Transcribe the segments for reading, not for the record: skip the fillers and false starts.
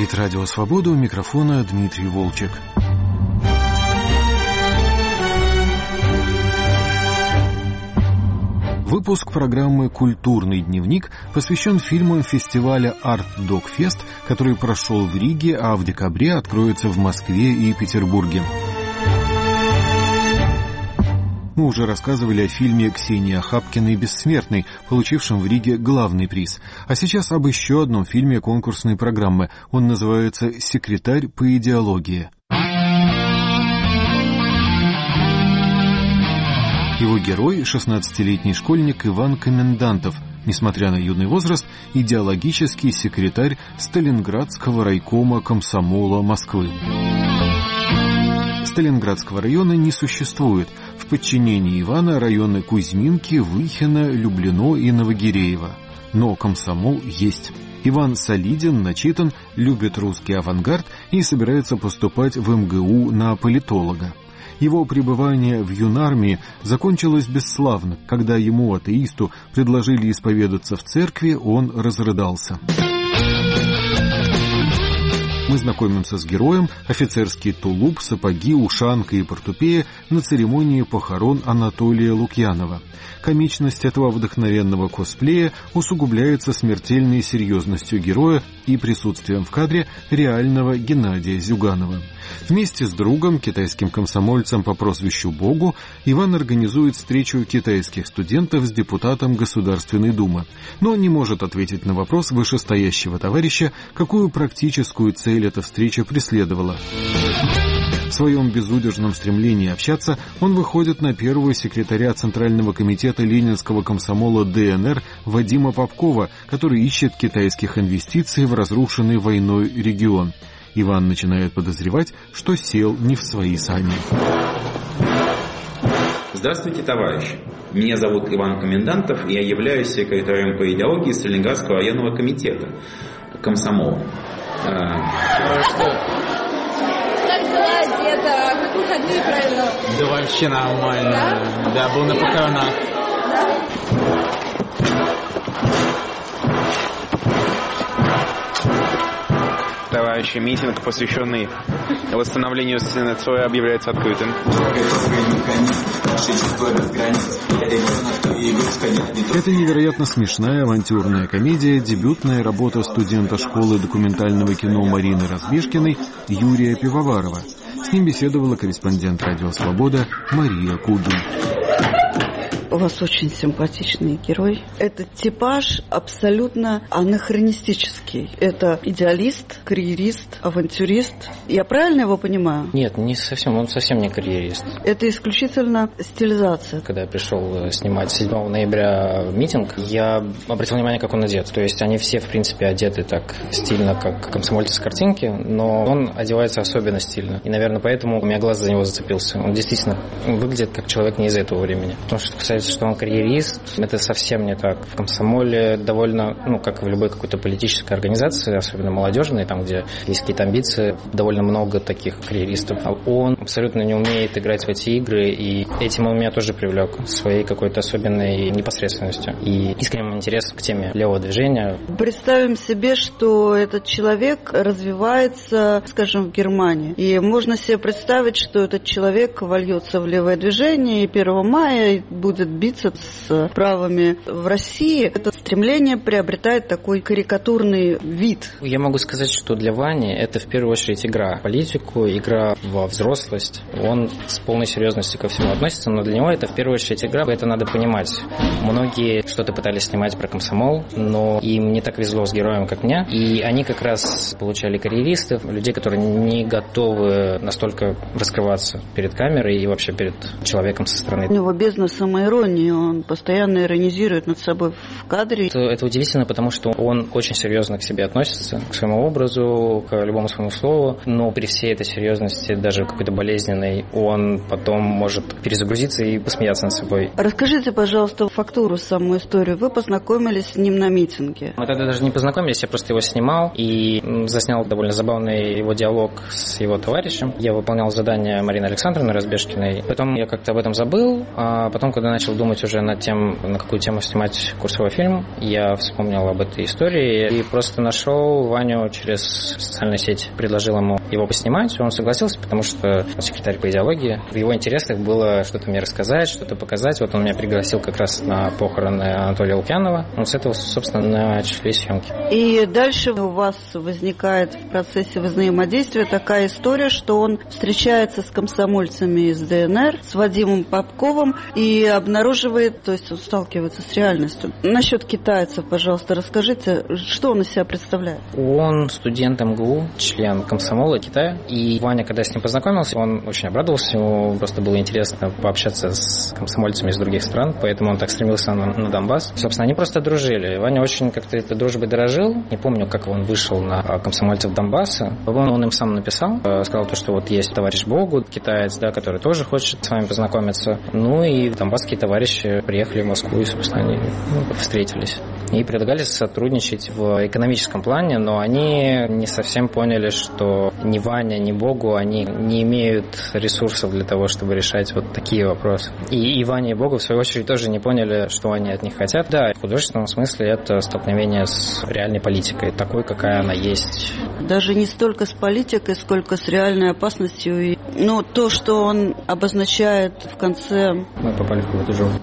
Говорит Радио Свобода, у микрофона Дмитрий Волчек. Выпуск программы «Культурный дневник» посвящен фильмам фестиваля Art Dog Fest, который прошел в Риге, а в декабре откроется в Москве и Петербурге. Мы уже рассказывали о фильме Ксении Охапкиной «Бессмертный», получившем в Риге главный приз. А сейчас об еще одном фильме конкурсной программы. Он называется «Секретарь по идеологии». Его герой — 16-летний школьник Иван Комендантов, несмотря на юный возраст, идеологический секретарь Сталинградского райкома комсомола Москвы. Сталинградского района не существует. В подчинении Ивана районы Кузьминки, Выхино, Люблино и Новогиреево. Но комсомол есть. Иван солиден, начитан, любит русский авангард и собирается поступать в МГУ на политолога. Его пребывание в юнармии закончилось бесславно. Когда ему, атеисту, предложили исповедаться в церкви, он разрыдался. Мы знакомимся с героем, офицерский тулуп, сапоги, ушанка и портупея на церемонии похорон Анатолия Лукьянова. Комичность этого вдохновенного косплея усугубляется смертельной серьезностью героя и присутствием в кадре реального Геннадия Зюганова. Вместе с другом, китайским комсомольцем по прозвищу Богу, Иван организует встречу китайских студентов с депутатом Государственной Думы, но не может ответить на вопрос вышестоящего товарища, какую практическую цель эта встреча преследовала. В своем безудержном стремлении общаться он выходит на первого секретаря Центрального комитета Ленинского комсомола ДНР Вадима Попкова, который ищет китайских инвестиций в разрушенный войной регион. Иван начинает подозревать, что сел не в свои сани. Здравствуйте, товарищи. Меня зовут Иван Комендантов, и я являюсь секретарем по идеологии Сталинградского районного комитета комсомола. Как выходные правильно? Да вообще нормально. Да, был на похоронах. Товарищи, митинг, посвященный восстановлению стены Цоя, объявляется открытым. Это невероятно смешная авантюрная комедия, дебютная работа студента школы документального кино Марины Разбежкиной Юрия Пивоварова. С ним беседовала корреспондент «Радио Свобода» Мария Кугин. У вас очень симпатичный герой. Этот типаж абсолютно анахронистический. Это идеалист, карьерист, авантюрист. Я правильно его понимаю? Нет, не совсем. Он совсем не карьерист. Это исключительно стилизация. Когда я пришел снимать 7 ноября митинг, я обратил внимание, как он одет. То есть они все, в принципе, одеты так стильно, как комсомольцы с картинки, но он одевается особенно стильно. И, наверное, поэтому у меня глаз за него зацепился. Он действительно выглядит как человек не из этого времени. Потому что касается, что он карьерист, это совсем не так. В комсомоле довольно, как в любой какой-то политической организации, особенно молодежной, там, где есть какие-то амбиции, довольно много таких карьеристов. А он абсолютно не умеет играть в эти игры, и этим он меня тоже привлек своей какой-то особенной непосредственностью и искренним интересом к теме левого движения. Представим себе, что этот человек развивается, скажем, в Германии. И можно себе представить, что этот человек вольется в левое движение, и 1 мая будет биться с правыми в России. Это стремление приобретает такой карикатурный вид. Я могу сказать, что для Вани это в первую очередь игра в политику, игра во взрослость. Он с полной серьезностью ко всему относится, но для него это в первую очередь игра, это надо понимать. Многие что-то пытались снимать про комсомол, но им не так везло с героем, как мне. И они как раз получали карьеристов, людей, которые не готовы настолько раскрываться перед камерой и вообще перед человеком со стороны. У него бездна самоиронии. Он постоянно иронизирует над собой в кадре. Это удивительно, потому что он очень серьезно к себе относится, к своему образу, к любому своему слову, но при всей этой серьезности, даже какой-то болезненной, он потом может перезагрузиться и посмеяться над собой. Расскажите, пожалуйста, фактуру, саму историю. Вы познакомились с ним на митинге. Мы тогда даже не познакомились, я просто его снимал и заснял довольно забавный его диалог с его товарищем. Я выполнял задание Марины Александровны Разбежкиной. Потом я как-то об этом забыл, а потом, когда начал начал думать уже над тем, на какую тему снимать курсовой фильм, я вспомнил об этой истории и просто нашел Ваню через социальную сеть, предложил ему его поснимать, он согласился, потому что секретарь по идеологии. В его интересах было что-то мне рассказать, что-то показать. Вот он меня пригласил как раз на похороны Анатолия Лукьянова. Вот с этого, собственно, начались съемки. И дальше у вас возникает в процессе взаимодействия такая история, что он встречается с комсомольцами из ДНР, с Вадимом Попковым и обнаруживает, то есть он сталкивается с реальностью. Насчет китайцев, пожалуйста, расскажите, что он из себя представляет? Он студент МГУ, член комсомола Китая. И Ваня, когда с ним познакомился, он очень обрадовался. Ему просто было интересно пообщаться с комсомольцами из других стран, поэтому он так стремился на Донбасс. Собственно, они просто дружили. Ваня очень как-то этой дружбой дорожил. Не помню, как он вышел на комсомольцев Донбасса. По-моему, он им сам написал. Сказал, что вот есть товарищ Богу, китаец, да, который тоже хочет с вами познакомиться. Ну и донбасские товарищи приехали в Москву и, собственно, они встретились. И предлагали сотрудничать в экономическом плане, но они не совсем поняли, что ни Ваня, ни Богу, они не имеют ресурсов для того, чтобы решать вот такие вопросы. И Ваня, и Богу, в свою очередь, тоже не поняли, что они от них хотят. Да, в художественном смысле это столкновение с реальной политикой, такой, какая она есть. Даже не столько с политикой, сколько с реальной опасностью. Но то, что он обозначает в конце... Мы попали в какую-то жопу.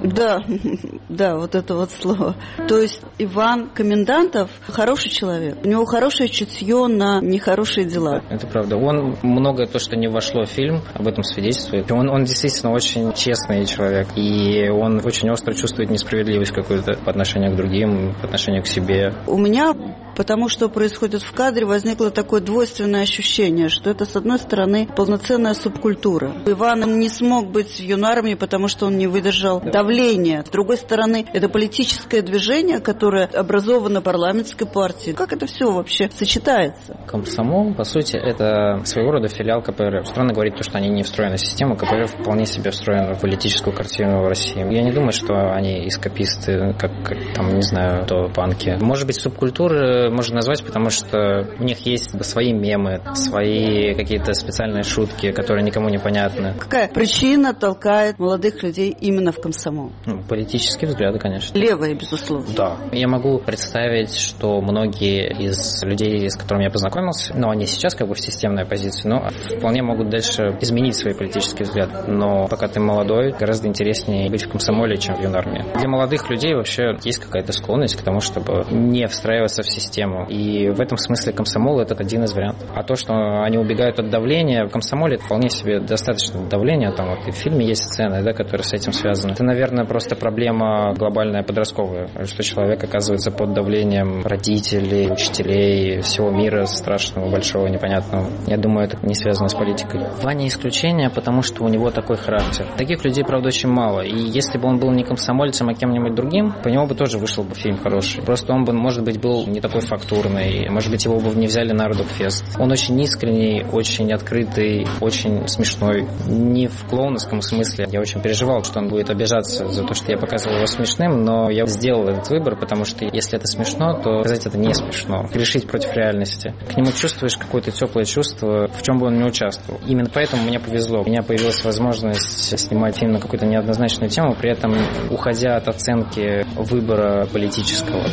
Да, вот это вот слово. То есть Иван Комендантов хороший человек. У него хорошее чутье на нехорошие дела. Это правда. Он многое то, что не вошло в фильм, об этом свидетельствует. Он действительно очень честный человек. И он очень остро чувствует несправедливость какую-то по отношению к другим, по отношению к себе. У меня, потому что происходит в кадре, возникло такое двойственное ощущение, что это, с одной стороны, полноценная субкультура. Иван не смог быть в юнармии, потому что он не выдержал давления. С другой стороны, это политическое движение, которое образовано парламентской партией. Как это все вообще сочетается? Комсомол, по сути, это своего рода филиал КПРФ. Странно говорить то, что они не встроены в систему. КПРФ вполне себе встроена в политическую картину в России. Я не думаю, что они эскаписты, как там, не знаю, то панки. Может быть, субкультуры можно назвать, потому что у них есть свои мемы, свои какие-то специальные шутки, которые никому не понятны. Какая причина толкает молодых людей именно в комсомол? Политические взгляды, конечно. Левые, безусловно. Да. Я могу представить, что многие из людей, с которыми я познакомился, они сейчас как бы в системной оппозиции, но вполне могут дальше изменить свои политические взгляды. Но пока ты молодой, гораздо интереснее быть в комсомоле, чем в юнармии. Для молодых людей вообще есть какая-то склонность к тому, чтобы не встраиваться в систему. И в этом смысле комсомол – это один из вариантов. А то, что они убегают от давления, в комсомоле это вполне себе достаточно давления. Там вот и в фильме есть сцены, да, которые с этим связаны. Это, наверное, просто проблема глобальная подростковая, что человек оказывается под давлением родителей, учителей, всего мира страшного, большого, непонятного. Я думаю, это не связано с политикой. Ваня исключение, потому что у него такой характер. Таких людей, правда, очень мало. И если бы он был не комсомольцем, а кем-нибудь другим, по нему бы тоже вышел бы фильм хороший. Просто он бы, может быть, был не такой фактурный. Может быть, его бы не взяли на Рудокфест. Он очень искренний, очень открытый, очень смешной. Не в клоуновском смысле. Я очень переживал, что он будет обижаться за то, что я показывал его смешным, но я сделал этот выбор, потому что если это смешно, то сказать это не смешно. Грешить против реальности. К нему чувствуешь какое-то теплое чувство, в чем бы он ни участвовал. Именно поэтому мне повезло. У меня появилась возможность снимать фильм на какую-то неоднозначную тему, при этом уходя от оценки выбора политического.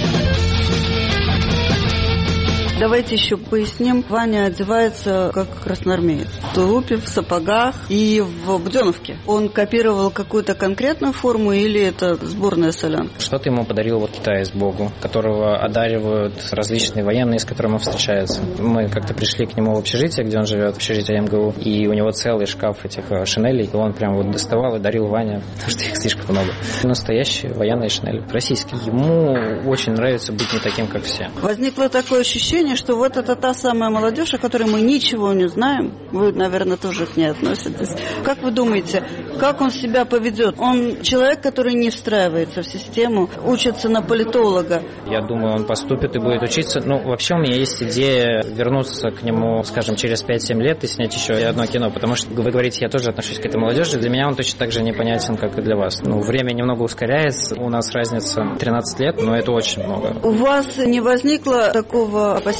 Давайте еще поясним. Ваня одевается как красноармеец. В тулупе, в сапогах и в буденовке. Он копировал какую-то конкретную форму или это сборная солянка? Что-то ему подарил вот китаец Богу, которого одаривают различные военные, с которыми он встречается. Мы как-то пришли к нему в общежитие, где он живет, в общежитие МГУ, и у него целый шкаф этих шинелей, и он прям вот доставал и дарил Ване, потому что их слишком много. Настоящие военные шинели, российские. Ему очень нравится быть не таким, как все. Возникло такое ощущение, что вот это та самая молодежь, о которой мы ничего не знаем. Вы, наверное, тоже к ней относитесь. Как вы думаете, как он себя поведет? Он человек, который не встраивается в систему, учится на политолога. Я думаю, он поступит и будет учиться. Вообще у меня есть идея вернуться к нему, скажем, через 5-7 лет и снять еще одно кино, потому что вы говорите, я тоже отношусь к этой молодежи. Для меня он точно так же непонятен, как и для вас. Время немного ускоряется. У нас разница 13 лет, но это очень много. У вас не возникло такого опасения,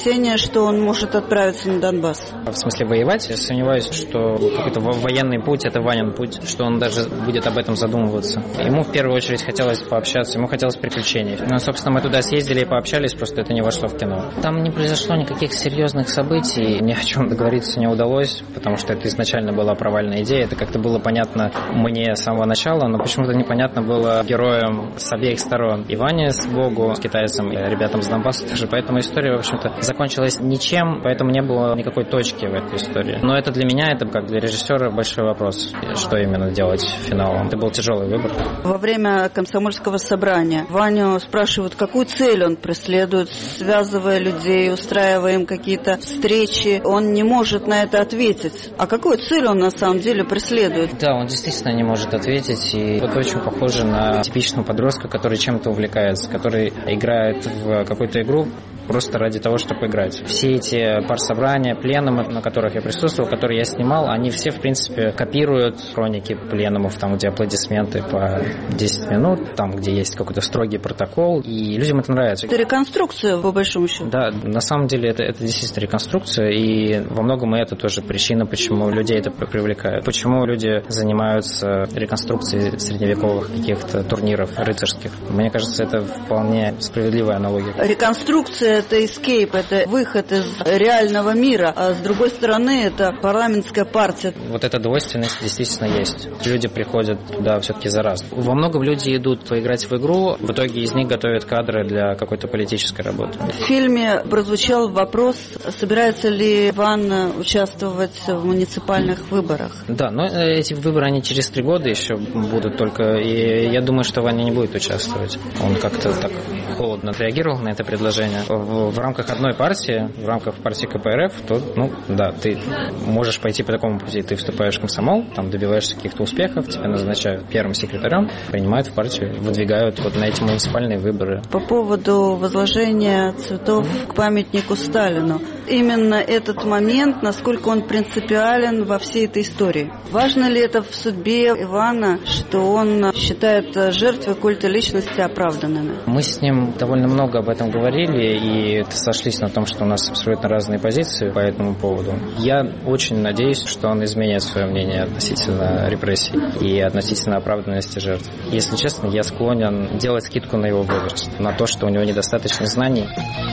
опасения, что он может отправиться на Донбасс? В смысле воевать? Я сомневаюсь, что какой-то военный путь – это Ванин путь, что он даже будет об этом задумываться. Ему в первую очередь хотелось пообщаться, ему хотелось приключений. Ну, собственно, мы туда съездили и пообщались, просто это не вошло в кино. Там не произошло никаких серьезных событий, ни о чем договориться не удалось, потому что это изначально была провальная идея. Это как-то было понятно мне с самого начала, но почему-то непонятно было героям с обеих сторон. И Ване с Богу, с китайцам, и ребятам с Донбасса тоже. Поэтому история, в общем-то, закончилась ничем, поэтому не было никакой точки в этой истории. Но это для меня, это как для режиссера большой вопрос, что именно делать финалом. Это был тяжелый выбор. Во время комсомольского собрания Ваню спрашивают, какую цель он преследует, связывая людей, устраивая им какие-то встречи. Он не может на это ответить. А какую цель он на самом деле преследует? Да, он действительно не может ответить. И это очень похоже на типичного подростка, который чем-то увлекается, который играет в какую-то игру просто ради того, чтобы играть. Все эти партсобрания, пленумы, на которых я присутствовал, которые я снимал, они все, в принципе, копируют хроники пленумов, там, где аплодисменты по 10 минут, там, где есть какой-то строгий протокол, и людям это нравится. Это реконструкция, по большому счету? Да, на самом деле это действительно реконструкция, и во многом это тоже причина, почему людей это привлекает. Почему люди занимаются реконструкцией средневековых каких-то турниров рыцарских. Мне кажется, это вполне справедливая аналогия. Реконструкция — это эскейп, это выход из реального мира, а с другой стороны это парламентская партия. Вот эта двойственность действительно есть. Люди приходят туда все-таки за раз. Во многом люди идут поиграть в игру, в итоге из них готовят кадры для какой-то политической работы. В фильме прозвучал вопрос, собирается ли Иван участвовать в муниципальных выборах. Да, но эти выборы, они через 3 года еще будут только, и я думаю, что Ваня не будет участвовать. Он как-то так холодно отреагировал на это предложение. В рамках одной партии, в рамках партии КПРФ, то, да, ты можешь пойти по такому пути. Ты вступаешь в комсомол, там добиваешься каких-то успехов, тебя назначают первым секретарем, принимают в партию, выдвигают вот на эти муниципальные выборы. По поводу возложения цветов к памятнику Сталину. Именно этот момент, насколько он принципиален во всей этой истории. Важно ли это в судьбе Ивана, что он считает жертвы культа личности оправданными? Мы с ним довольно много об этом говорили и сошлись на том, что у нас абсолютно разные позиции по этому поводу. Я очень надеюсь, что он изменит свое мнение относительно репрессий и относительно оправданности жертв. Если честно, я склонен делать скидку на его возраст, на то, что у него недостаточно знаний.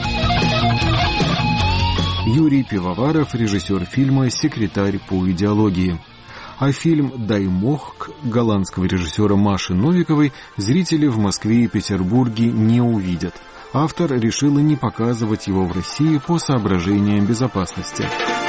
Юрий Пивоваров, режиссер фильма «Секретарь по идеологии». А фильм «Даймохк» голландского режиссера Маши Новиковой зрители в Москве и Петербурге не увидят. Автор решила не показывать его в России по соображениям безопасности.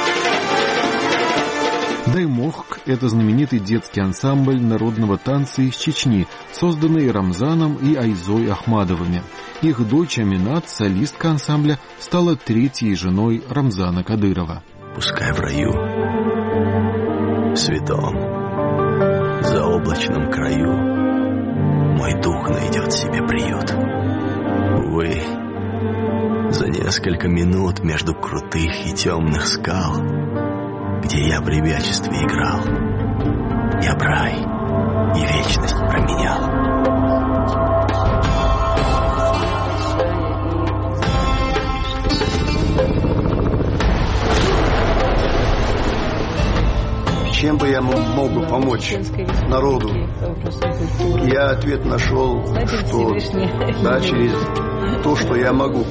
«Даймохк» — это знаменитый детский ансамбль народного танца из Чечни, созданный Рамзаном и Айзой Ахмадовыми. Их дочь Аминат, солистка ансамбля, стала 3-й женой Рамзана Кадырова. Пускай в раю, в святом, заоблачном краю мой дух найдет себе приют. Увы, за несколько минут между крутых и темных скал, где я в ребячестве играл, я б рай и вечность променял. Чем бы я мог бы помочь народу? Я ответ нашел, что да, через то, что я могу.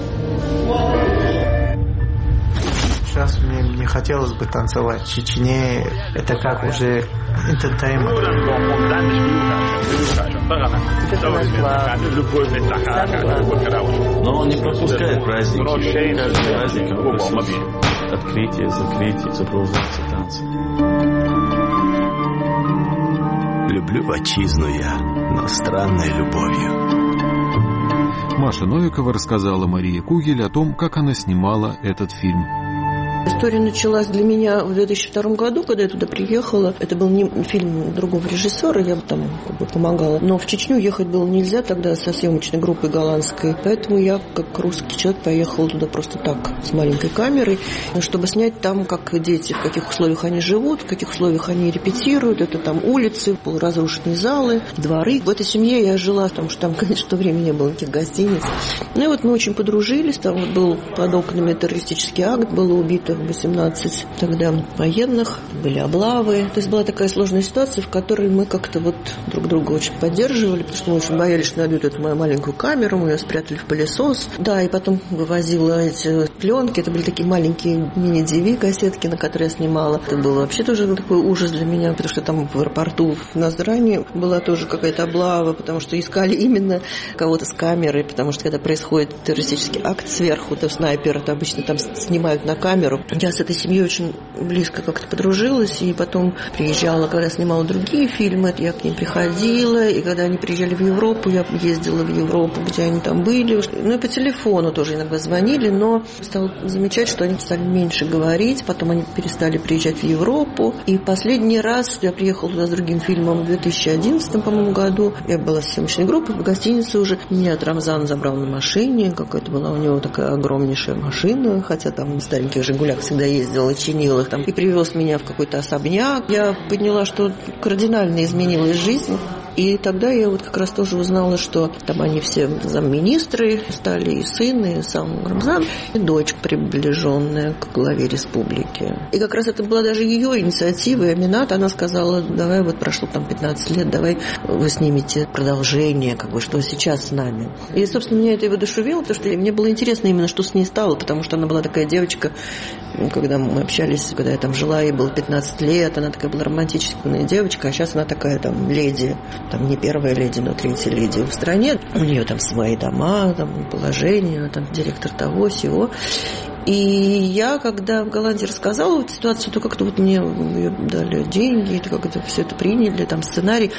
Сейчас мне не хотелось бы танцевать. В Чечне это как уже entertainment. Но он не пропускает праздники. Каждый праздник открытие, закрытие, сопровождается танцем. Люблю отчизну я, но странной любовью. Маша Новикова рассказала Марии Кугель о том, как она снимала этот фильм. История началась для меня в 2002 году, когда я туда приехала. Это был не фильм другого режиссера, я там помогала. Но в Чечню ехать было нельзя тогда со съемочной группой голландской. Поэтому я, как русский человек, поехала туда просто так, с маленькой камерой, чтобы снять там, как дети, в каких условиях они живут, в каких условиях они репетируют. Это там улицы, полуразрушенные залы, дворы. В этой семье я жила, потому что там, конечно, в то время не было никаких гостиниц. Ну и вот мы очень подружились. Там вот был под окнами террористический акт, было убито 18 тогда военных, были облавы. То есть была такая сложная ситуация, в которой мы как-то вот друг друга очень поддерживали, потому что мы очень боялись, что найдут эту мою маленькую камеру, мы ее спрятали в пылесос. Да, и потом вывозила эти пленки, это были такие маленькие мини-DV кассетки, на которые я снимала. Это было вообще тоже такой ужас для меня, потому что там в аэропорту в Назрани была тоже какая-то облава, потому что искали именно кого-то с камерой, потому что когда происходит террористический акт сверху, то снайпер, это обычно там снимают на камеру. Я с этой семьей очень близко как-то подружилась, и потом приезжала, когда снимала другие фильмы, я к ним приходила, и когда они приезжали в Европу, я ездила в Европу, где они там были. Ну и по телефону тоже иногда звонили, но стала замечать, что они стали меньше говорить, потом они перестали приезжать в Европу. И последний раз я приехала туда с другим фильмом в 2011, по-моему, году. Я была с съемочной группой в гостинице уже. Меня Рамзан забрал на машине, какая-то была у него такая огромнейшая машина, хотя там на стареньких «Жигулях» всегда ездила, чинила их там, и привез меня в какой-то особняк. Я поняла, что кардинально изменилась жизнь. И тогда я вот как раз тоже узнала, что там они все замминистры стали, и сын, и сам Рамзан, и дочь, приближенная к главе республики. И как раз это была даже ее инициатива, и Аминат, она сказала, давай, вот прошло там 15 лет, давай вы снимете продолжение, как бы, что сейчас с нами. И, собственно, меня это и воодушевило, потому что мне было интересно именно, что с ней стало, потому что она была такая девочка, когда мы общались, когда я там жила, ей было 15 лет, она такая была романтичная девочка, а сейчас она такая там леди, там не первая леди, но третья леди в стране. У нее там свои дома, там положение, там директор того, сего. И я, когда в Голландии рассказала эту ситуацию, то как-то вот мне дали деньги, как-то все это приняли, там сценарий.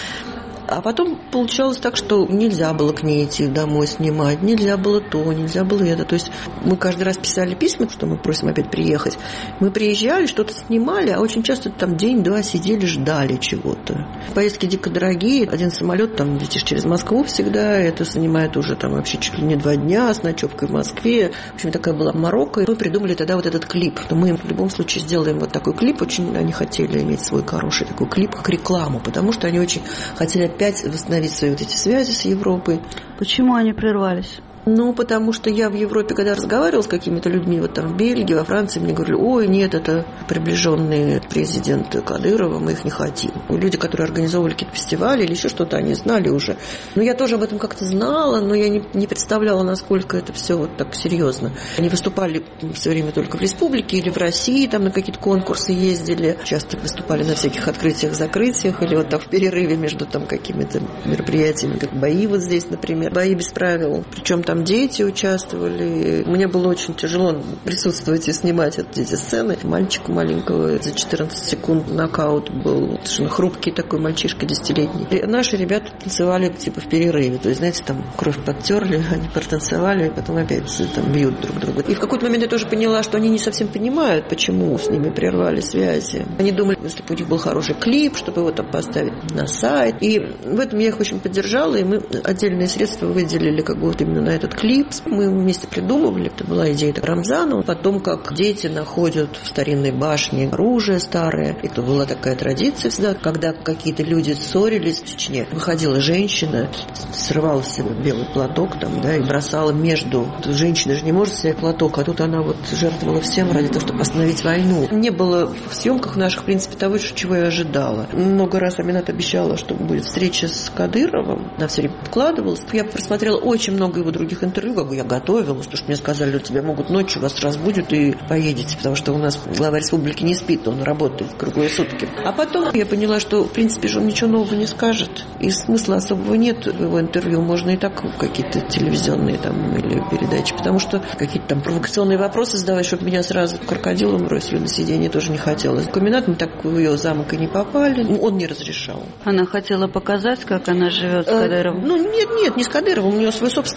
А потом получалось так, что нельзя было к ней идти домой снимать, нельзя было то, нельзя было это. То есть мы каждый раз писали письма, что мы просим опять приехать. Мы приезжали, что-то снимали, а очень часто там день-два сидели, ждали чего-то. Поездки дико дорогие. Один самолет, там летишь через Москву всегда, это занимает уже там вообще чуть ли не 2 дня с ночевкой в Москве. В общем, такая была Марокко. И мы придумали тогда вот этот клип. Мы им в любом случае сделаем вот такой клип. Очень они хотели иметь свой хороший такой клип, как рекламу, потому что они очень хотели опять восстановить свои вот эти связи с Европой. Почему они прервались? Ну, потому что я в Европе, когда разговаривала с какими-то людьми, вот там в Бельгии, во Франции, мне говорили, ой, нет, это приближенные президента Кадырова, мы их не хотим. И люди, которые организовывали какие-то фестивали или еще что-то, они знали уже. Но я тоже об этом как-то знала, но я не представляла, насколько это все вот так серьезно. Они выступали все время только в республике или в России, там на какие-то конкурсы ездили, часто выступали на всяких открытиях-закрытиях, или вот так в перерыве между там какими-то мероприятиями, как бои вот здесь, например, бои без правил. Причем там дети участвовали. Мне было очень тяжело присутствовать и снимать эти сцены. Мальчику маленького за 14 секунд нокаут был. Совершенно хрупкий такой мальчишка 10-летний. И наши ребята танцевали типа в перерыве. То есть, знаете, там кровь подтерли, они протанцевали, и потом опять там бьют друг друга. И в какой-то момент я тоже поняла, что они не совсем понимают, почему с ними прервали связи. Они думали, если бы у них был хороший клип, чтобы его там поставить на сайт. И в этом я их очень поддержала, и мы отдельные средства выделили как бы вот именно на этот клип. Мы вместе придумывали, это была идея Рамзана, потом как дети находят в старинной башне оружие старое. Это была такая традиция всегда, когда какие-то люди ссорились в Чечне. Выходила женщина, срывала с себя белый платок там, да, и бросала между. Женщина же не может снять платок, а тут она вот жертвовала всем ради того, чтобы остановить войну. Не было в съемках наших, в принципе, того, чего я ожидала. Много раз Аминат обещала, что будет встреча с Кадыровым. Она все время откладывалась. Я просмотрела очень много его других интервью, как бы я готовилась, потому что мне сказали, тебя могут ночью, вас разбудят и поедете, потому что у нас глава республики не спит, он работает круглые сутки. А потом я поняла, что, в принципе, он ничего нового не скажет, и смысла особого нет в его интервью, можно и так какие-то телевизионные там или передачи, потому что какие-то там провокационные вопросы задавать, чтобы меня сразу крокодилом бросили на сиденье, тоже не хотелось. В комбинат мы так в ее замок и не попали, он не разрешал. Она хотела показать, как она живет с Кадыровым? Ну, нет, не с Кадыровым, у нее свой собственный замок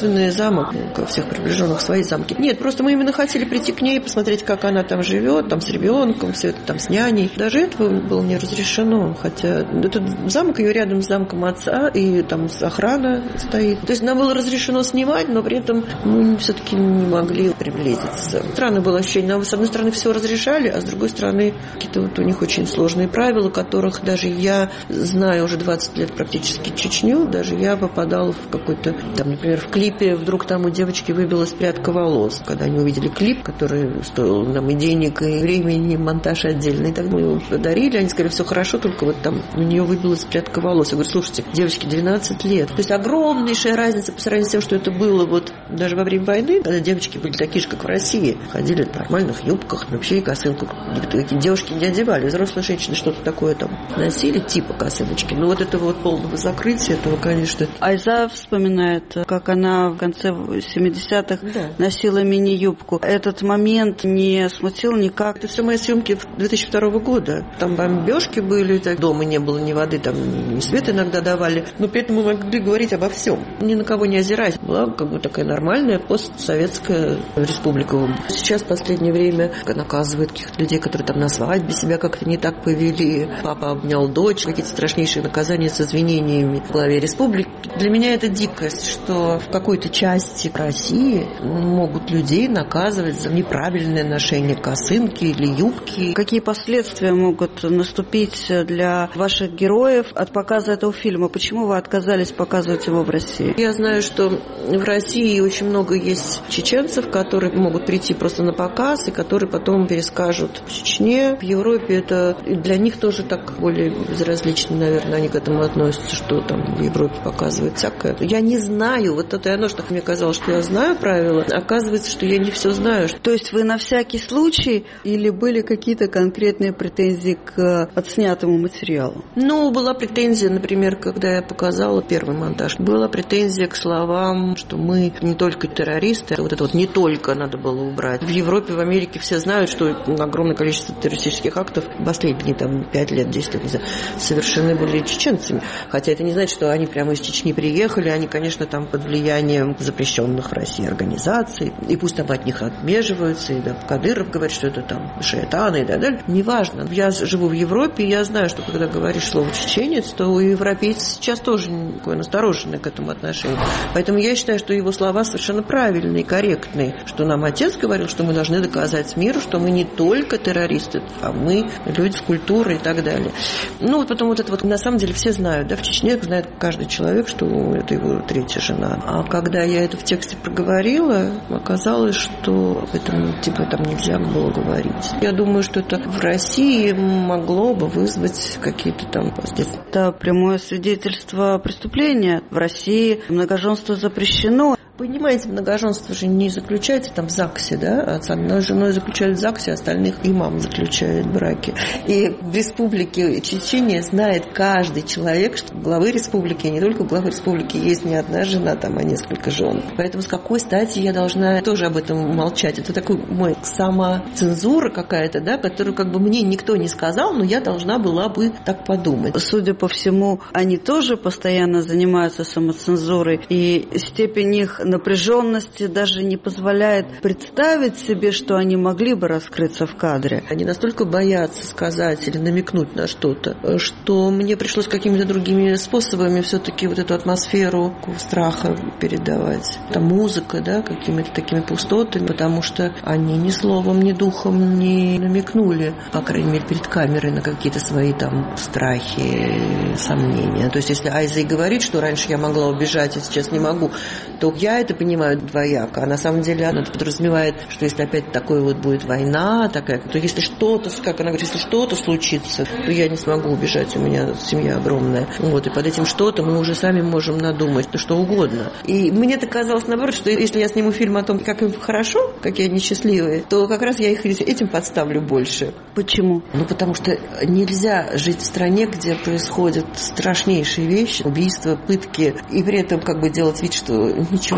замок, у всех приближенных свои замки. Нет, просто мы именно хотели прийти к ней, посмотреть, как она там живет, там с ребенком, все это там с няней. Даже этого было не разрешено, хотя этот замок ее рядом с замком отца, и там охрана стоит. То есть нам было разрешено снимать, но при этом мы все-таки не могли приблизиться. Странно было ощущение. Нам, с одной стороны, все разрешали, а с другой стороны, какие-то вот у них очень сложные правила, которых даже я, знаю уже 20 лет практически Чечню, даже я попадала в какой-то, там, например, в клипе, вдруг там у девочки выбилась прядка волос. Когда они увидели клип, который стоил нам и денег, и времени, и монтаж отдельный, и так мы его подарили, они сказали, все хорошо, только вот там у нее выбилась прядка волос. Я говорю, слушайте, девочке 12 лет. То есть огромнейшая разница по сравнению с тем, что это было вот даже во время войны, когда девочки были такие же, как в России, ходили в нормальных юбках, вообще и косынках. Такие девушки не одевали, взрослые женщины что-то такое там носили, типа косыночки. Но вот этого вот полного закрытия, этого, конечно... Айза вспоминает, как она в конце 70-х носила мини-юбку. Этот момент не смутил никак. Это все мои съемки 2002 года. Там бомбежки были, так, дома не было ни воды, там ни свет иногда давали. Но при этом мы могли говорить обо всем, ни на кого не озираясь. Была как бы такая нормальная постсоветская республика. Сейчас в последнее время наказывают каких-то людей, которые там на свадьбе себя как-то не так повели. Папа обнял дочь. Какие-то страшнейшие наказания с извинениями в главе республики. Для меня это дикость, что в какой-то части России могут людей наказывать за неправильное ношение косынки или юбки. Какие последствия могут наступить для ваших героев от показа этого фильма? Почему вы отказались показывать его в России? Я знаю, что в России очень много есть чеченцев, которые могут прийти просто на показ и которые потом перескажут в Чечне. В Европе это для них тоже так более безразлично, наверное, они к этому относятся, что там в Европе показывают всякое. Я не знаю, вот это и оно, что мне казалось, что я знаю правила, оказывается, что я не все знаю. То есть вы на всякий случай или были какие-то конкретные претензии к отснятому материалу? Ну, была претензия, например, когда я показала первый монтаж, была претензия к словам, что мы не только террористы, а вот это вот не только надо было убрать. В Европе, в Америке все знают, что огромное количество террористических актов последние там 5 лет, 10 лет, не знаю, совершены были чеченцами. Хотя это не значит, что они прямо из Чечни приехали, они, конечно, там под влиянием запрещенных в России организаций, и пусть там от них отмеживаются, и да, Кадыров говорит, что это там шайтаны и так далее. Неважно. Я живу в Европе, и я знаю, что когда говоришь слово чеченец, то у европейцев сейчас тоже такое настороженное к этому отношение. Поэтому я считаю, что его слова совершенно правильные, корректные, что нам отец говорил, что мы должны доказать миру, что мы не только террористы, а мы люди с культурой и так далее. Ну, вот потом вот это вот, на самом деле, все знают, да, в Чечне знает каждый человек, что это его третья жена. А когда я это в тексте проговорила, оказалось, что об этом, типа, там нельзя было говорить. Я думаю, что это в России могло бы вызвать какие-то там последствия. Это прямое свидетельство преступления. В России многоженство запрещено. Понимаете, многоженство же не заключается там в ЗАГСе, да? А с одной женой заключают в ЗАГСе, а остальных имам заключает браки. И в республике Чечения знает каждый человек, что у главы республики, не только у главы республики, есть не одна жена, там, а несколько жен. Поэтому с какой стати я должна тоже об этом молчать? Это такой мой самоцензура какая-то, да, которую как бы мне никто не сказал, но я должна была бы так подумать. Судя по всему, они тоже постоянно занимаются самоцензурой, и степень их напряженности даже не позволяет представить себе, что они могли бы раскрыться в кадре. Они настолько боятся сказать или намекнуть на что-то, что мне пришлось какими-то другими способами все-таки вот эту атмосферу страха передавать. Там музыка, да, какими-то такими пустотами, потому что они ни словом, ни духом не намекнули, по крайней мере, перед камерой на какие-то свои там страхи, сомнения. То есть, если Айза и говорит, что раньше я могла убежать, а сейчас не могу, то я это понимаю двояко, а на самом деле она подразумевает, что если опять такое вот будет война, такая, то если что-то, как она говорит, если что-то случится, то я не смогу убежать, у меня семья огромная. Вот, и под этим что-то мы уже сами можем надумать, то что угодно. И мне так казалось, наоборот, что если я сниму фильм о том, как им хорошо, какие они счастливые, то как раз я их этим подставлю больше. Почему? Ну, потому что нельзя жить в стране, где происходят страшнейшие вещи, убийства, пытки, и при этом как бы делать вид, что ничего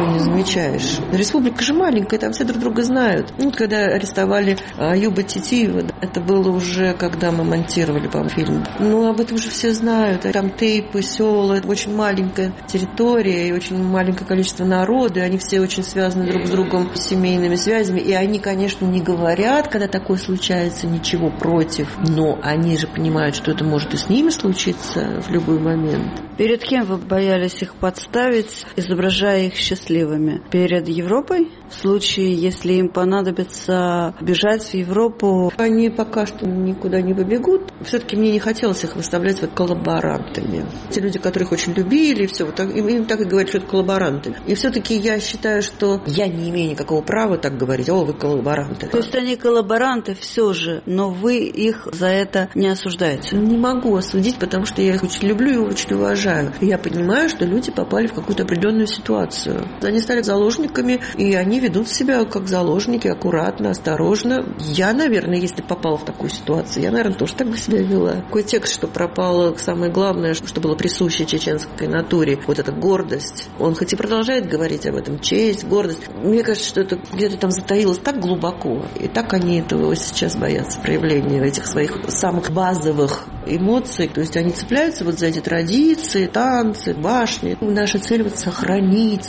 порой не замечаешь. Республика же маленькая, там все друг друга знают. Когда арестовали Аюба Титиева, это было уже, когда мы монтировали, по-моему, фильм. Об этом уже все знают. Там тейпы, села, очень маленькая территория и очень маленькое количество народа, и они все очень связаны друг с другом семейными связями, и они, конечно, не говорят, когда такое случается, ничего против, но они же понимают, что это может и с ними случиться в любой момент. Перед кем вы боялись их подставить, изображая их счастливыми? Перед Европой? В случае, если им понадобится бежать в Европу? Они пока что никуда не побегут. Все-таки мне не хотелось их выставлять коллаборантами. Те люди, которых очень любили, все, им так и говорят, что это коллаборанты. И все-таки я считаю, что я не имею никакого права так говорить: вы коллаборанты. То есть они коллаборанты все же, но вы их за это не осуждаете? Не могу осудить, потому что я их очень люблю и очень уважаю. Я понимаю, что люди попали в какую-то определенную ситуацию. Они стали заложниками, и они ведут себя как заложники, аккуратно, осторожно. Я, наверное, если попала в такую ситуацию, я, наверное, тоже так бы себя вела. Такой текст, что пропало самое главное, что было присуще чеченской натуре, вот эта гордость. Он хоть и продолжает говорить об этом, честь, гордость. Мне кажется, что это где-то там затаилось так глубоко, и так они этого сейчас боятся, проявления этих своих самых базовых эмоций. То есть они цепляются вот за эти традиции, танцы, башни. Наша цель вот сохранить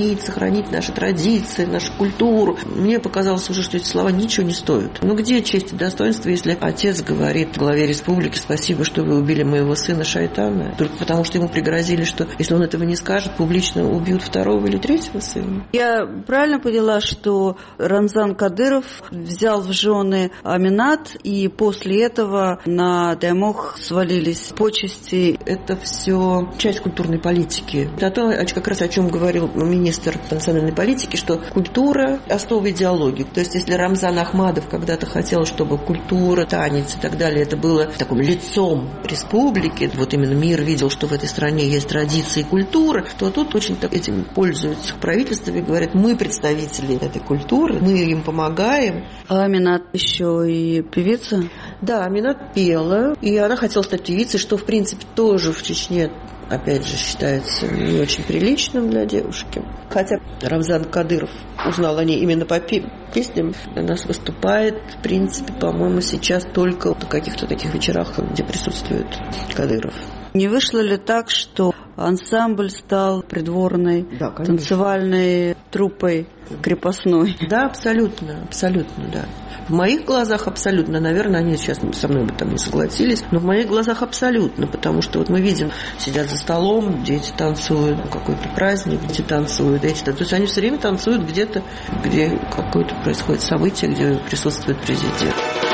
наши традиции, нашу культуру. Мне показалось уже, что эти слова ничего не стоят. Где честь и достоинство, если отец говорит главе республики: спасибо, что вы убили моего сына Шайтана, только потому, что ему пригрозили, что если он этого не скажет, публично убьют второго или третьего сына. Я правильно поняла, что Рамзан Кадыров взял в жены Аминат, и после этого на Даймох свалились почести? Это все часть культурной политики. Это то, как раз о чем говорил министр национальной политики, что культура – основа идеологии. То есть, если Рамзан Ахмадов когда-то хотел, чтобы культура, танец и так далее, это было таким лицом республики, вот именно мир видел, что в этой стране есть традиции и культура, то тут очень этим пользуются правительство и говорят: мы представители этой культуры, мы им помогаем. А Аминат еще и певица? Да, Аминат пела, и она хотела стать певицей, что, в принципе, тоже в Чечне, опять же, считается не очень приличным для девушки. Хотя Рамзан Кадыров узнал о ней именно по песням. Она выступает, в принципе, по-моему, сейчас только на каких-то таких вечерах, где присутствует Кадыров. Не вышло ли так, что ансамбль стал придворной, танцевальной труппой крепостной? Да, абсолютно, да. В моих глазах абсолютно, наверное, они сейчас со мной бы там не согласились, но в моих глазах абсолютно, потому что вот мы видим, сидят за столом, дети танцуют, какой-то праздник, дети танцуют, то есть они все время танцуют где-то, где какое-то происходит событие, где присутствует президент.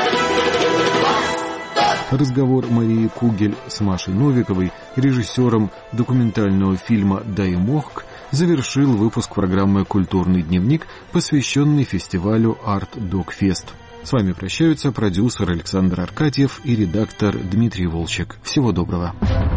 Разговор Марии Кугель с Машей Новиковой, режиссером документального фильма «Даймох», завершил выпуск программы «Культурный дневник», посвященный фестивалю «Арт Док Фест». С вами прощаются продюсер Александр Аркадьев и редактор Дмитрий Волчек. Всего доброго.